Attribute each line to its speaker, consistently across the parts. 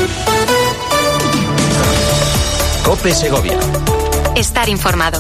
Speaker 1: COPE Segovia.
Speaker 2: Estar informado.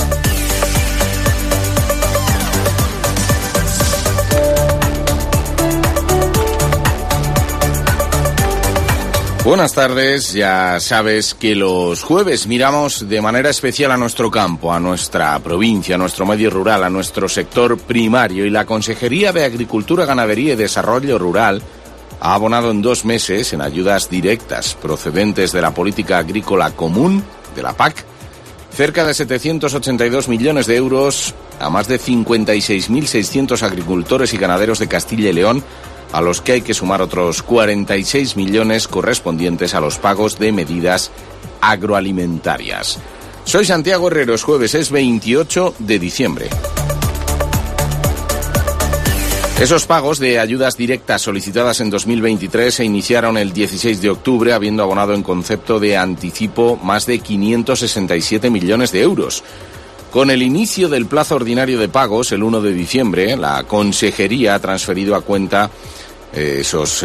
Speaker 3: Buenas tardes, ya sabes que los jueves miramos de manera especial a nuestro campo, a nuestra provincia, a nuestro medio rural, a nuestro sector primario, y la Consejería de Agricultura, Ganadería y Desarrollo Rural ha abonado en 2 meses en ayudas directas procedentes de la Política Agrícola Común, de la PAC, cerca de 782 millones de euros a más de 56.600 agricultores y ganaderos de Castilla y León, a los que hay que sumar otros 46 millones correspondientes a los pagos de medidas agroalimentarias. Soy Santiago Herrero, es jueves, es 28 de diciembre. Esos pagos de ayudas directas solicitadas en 2023 se iniciaron el 16 de octubre, habiendo abonado en concepto de anticipo más de 567 millones de euros. Con el inicio del plazo ordinario de pagos, el 1 de diciembre, la Consejería ha transferido a cuenta de esos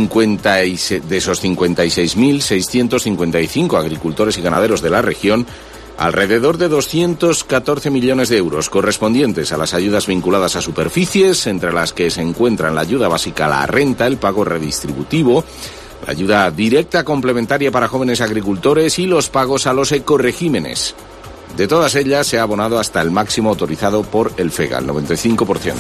Speaker 3: 56.655 agricultores y ganaderos de la región alrededor de 214 millones de euros correspondientes a las ayudas vinculadas a superficies, entre las que se encuentran la ayuda básica a la renta, el pago redistributivo, la ayuda directa complementaria para jóvenes agricultores y los pagos a los ecoregímenes. De todas ellas se ha abonado hasta el máximo autorizado por el FEGA, el 95%.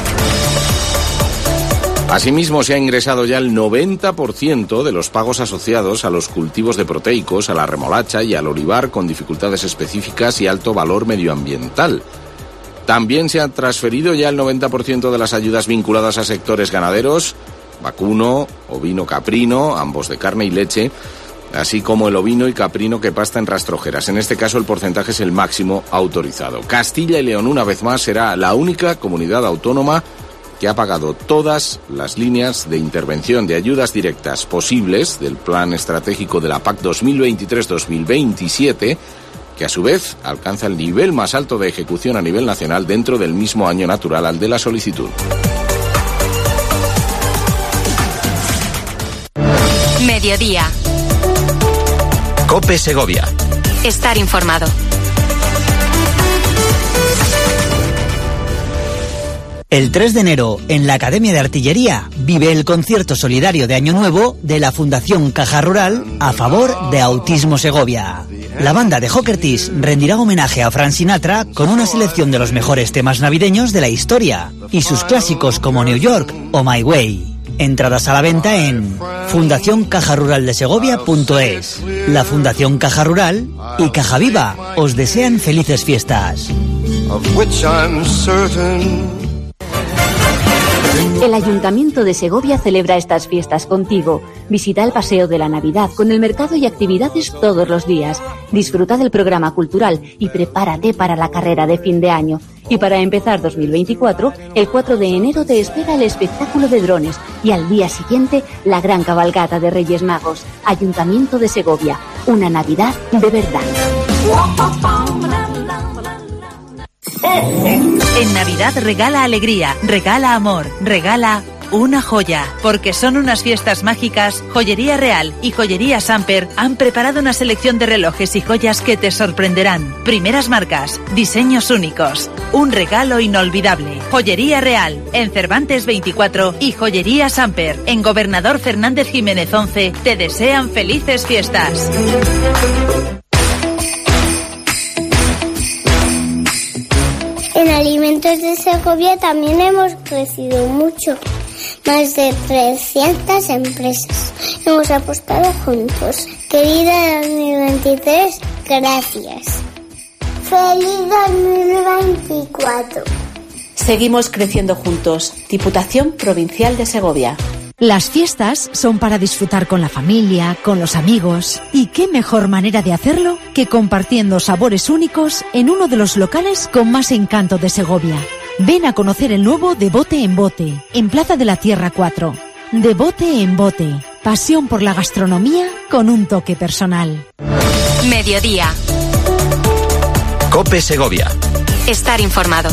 Speaker 3: Asimismo, se ha ingresado ya el 90% de los pagos asociados a los cultivos de proteicos, a la remolacha y al olivar con dificultades específicas y alto valor medioambiental. También se ha transferido ya el 90% de las ayudas vinculadas a sectores ganaderos, vacuno, ovino, caprino, ambos de carne y leche, así como el ovino y caprino que pasta en rastrojeras. En este caso el porcentaje es el máximo autorizado. Castilla y León, una vez más, será la única comunidad autónoma que ha pagado todas las líneas de intervención de ayudas directas posibles del Plan Estratégico de la PAC 2023-2027, que a su vez alcanza el nivel más alto de ejecución a nivel nacional dentro del mismo año natural al de la solicitud.
Speaker 2: Mediodía.
Speaker 1: COPE Segovia.
Speaker 2: Estar informado.
Speaker 4: El 3 de enero, en la Academia de Artillería, vive el concierto solidario de Año Nuevo de la Fundación Caja Rural a favor de Autismo Segovia. La banda de Jokertis rendirá homenaje a Frank Sinatra con una selección de los mejores temas navideños de la historia y sus clásicos como New York o My Way. Entradas a la venta en fundacioncajaruraldesegovia.es. La Fundación Caja Rural y Caja Viva os desean felices fiestas.
Speaker 5: El Ayuntamiento de Segovia celebra estas fiestas contigo. Visita el Paseo de la Navidad con el mercado y actividades todos los días. Disfruta del programa cultural y prepárate para la carrera de fin de año. Y para empezar 2024, el 4 de enero te espera el espectáculo de drones y al día siguiente la gran cabalgata de Reyes Magos. Ayuntamiento de Segovia, una Navidad de verdad.
Speaker 2: En Navidad regala alegría, regala amor, regala una joya. Porque son unas fiestas mágicas, Joyería Real y Joyería Samper han preparado una selección de relojes y joyas que te sorprenderán. Primeras marcas, diseños únicos, un regalo inolvidable. Joyería Real, en Cervantes 24 y Joyería Samper, en Gobernador Fernández Jiménez 11, te desean felices fiestas.
Speaker 6: En Alimentos de Segovia también hemos crecido mucho. Más de 300 empresas. Hemos apostado juntos. Querida 2023, gracias. ¡Feliz 2024!
Speaker 5: Seguimos creciendo juntos. Diputación Provincial de Segovia.
Speaker 7: Las fiestas son para disfrutar con la familia, con los amigos. ¿Y qué mejor manera de hacerlo que compartiendo sabores únicos en uno de los locales con más encanto de Segovia? Ven a conocer el nuevo De Bote en Bote, en Plaza de la Tierra 4. De Bote en Bote. Pasión por la gastronomía con un toque personal.
Speaker 2: Mediodía.
Speaker 1: COPE Segovia.
Speaker 2: Estar informado.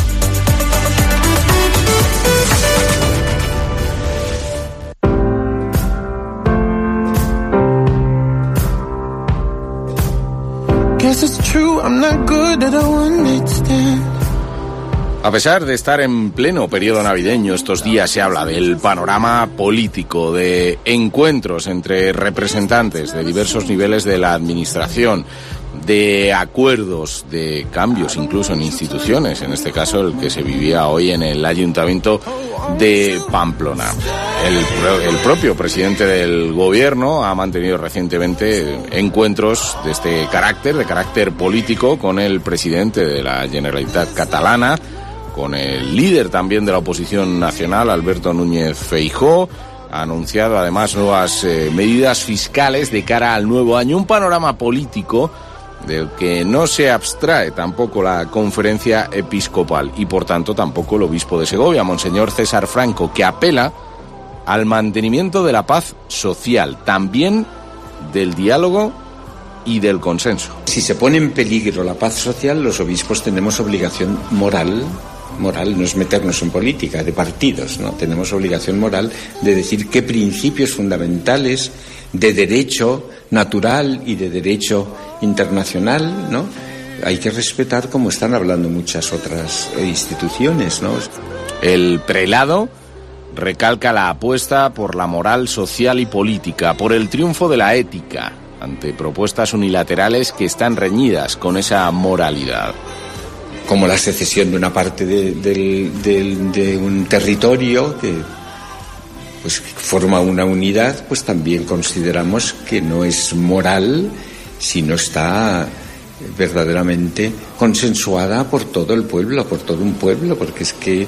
Speaker 3: A pesar de estar en pleno periodo navideño, estos días se habla del panorama político, de encuentros entre representantes de diversos niveles de la administración, de acuerdos, de cambios incluso en instituciones, en este caso el que se vivía hoy en el Ayuntamiento de Pamplona. El propio presidente del gobierno ha mantenido recientemente encuentros de este carácter, de carácter político, con el presidente de la Generalitat catalana, con el líder también de la oposición nacional, Alberto Núñez Feijóo. Ha anunciado además nuevas medidas fiscales de cara al nuevo año, un panorama político del que no se abstrae tampoco la conferencia episcopal y por tanto tampoco el obispo de Segovia, Monseñor César Franco, que apela al mantenimiento de la paz social, también del diálogo y del consenso.
Speaker 1: Si se pone en peligro la paz social, los obispos tenemos obligación moral no es meternos en política de partidos, ¿no? Tenemos obligación moral de decir qué principios fundamentales de derecho natural y de derecho internacional, ¿no?, hay que respetar, como están hablando muchas otras instituciones, ¿no?
Speaker 3: El prelado recalca la apuesta por la moral social y política, por el triunfo de la ética ante propuestas unilaterales que están reñidas con esa moralidad.
Speaker 1: Como la secesión de una parte de un territorio que pues forma una unidad, pues también consideramos que no es moral si no está verdaderamente consensuada por todo el pueblo, por todo un pueblo, porque es que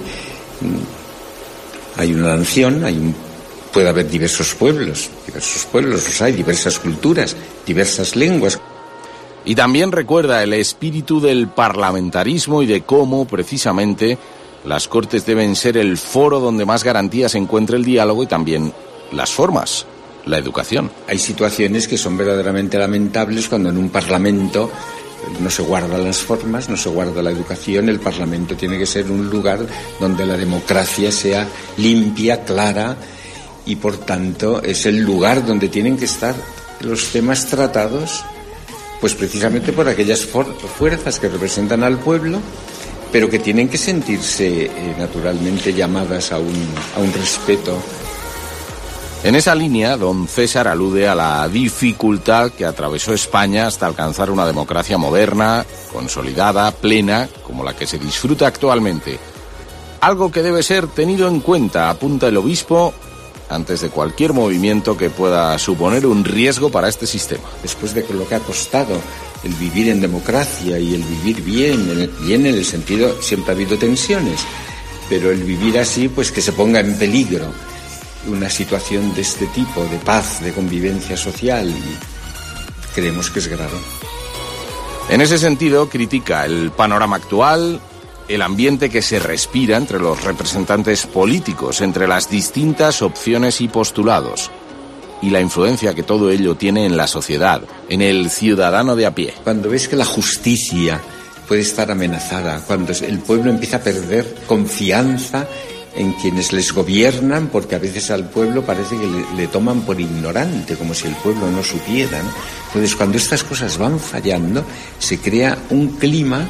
Speaker 1: hay una nación, puede haber diversos pueblos los hay, diversas culturas, diversas lenguas.
Speaker 3: Y también recuerda el espíritu del parlamentarismo y de cómo, precisamente, las Cortes deben ser el foro donde más garantías encuentre el diálogo y también las formas, la educación.
Speaker 1: Hay situaciones que son verdaderamente lamentables cuando en un parlamento no se guardan las formas, no se guarda la educación. El Parlamento tiene que ser un lugar donde la democracia sea limpia, clara, y por tanto es el lugar donde tienen que estar los temas tratados, pues precisamente por aquellas fuerzas que representan al pueblo, pero que tienen que sentirse naturalmente llamadas a un respeto.
Speaker 3: En esa línea, don César alude a la dificultad que atravesó España hasta alcanzar una democracia moderna, consolidada, plena, como la que se disfruta actualmente. Algo que debe ser tenido en cuenta, apunta el obispo, antes de cualquier movimiento que pueda suponer un riesgo para este sistema.
Speaker 1: Después de lo que ha costado el vivir en democracia y el vivir bien en el sentido, siempre ha habido tensiones, pero el vivir así, pues que se ponga en peligro una situación de este tipo, de paz, de convivencia social, y creemos que es grave.
Speaker 3: En ese sentido, critica el panorama actual, el ambiente que se respira entre los representantes políticos, entre las distintas opciones y postulados, y la influencia que todo ello tiene en la sociedad, en el ciudadano de a pie.
Speaker 1: Cuando ves que la justicia puede estar amenazada, cuando el pueblo empieza a perder confianza en quienes les gobiernan, porque a veces al pueblo parece que le toman por ignorante, como si el pueblo no supiera, ¿no? Entonces, cuando estas cosas van fallando, se crea un clima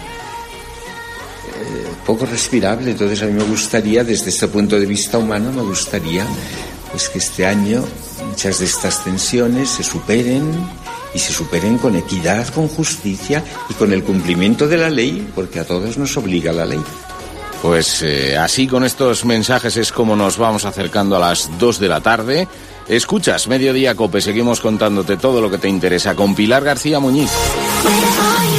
Speaker 1: poco respirable. Entonces, a mí me gustaría, desde este punto de vista humano, me gustaría pues que este año muchas de estas tensiones se superen, y se superen con equidad, con justicia y con el cumplimiento de la ley, porque a todos nos obliga la ley.
Speaker 3: Pues así, con estos mensajes es como nos vamos acercando a las 2 de la tarde. Escuchas Mediodía Cope, seguimos contándote todo lo que te interesa con Pilar García Muñiz.